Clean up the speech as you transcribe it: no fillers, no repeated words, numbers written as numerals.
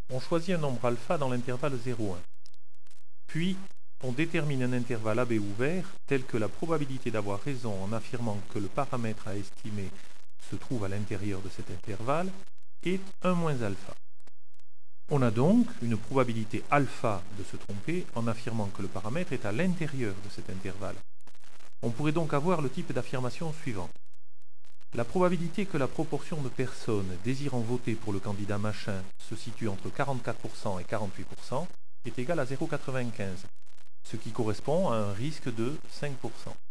On choisit un nombre alpha dans l'intervalle 0,1. Puis, on détermine un intervalle AB ouvert tel que la probabilité d'avoir raison en affirmant que le paramètre à estimer se trouve à l'intérieur de cet intervalle est 1 moins alpha. On a donc une probabilité alpha de se tromper en affirmant que le paramètre est à l'intérieur de cet intervalle. On pourrait donc avoir le type d'affirmation suivant. La probabilité que la proportion de personnes désirant voter pour le candidat machin se situe entre 44% et 48% est égale à 0,95, ce qui correspond à un risque de 5%.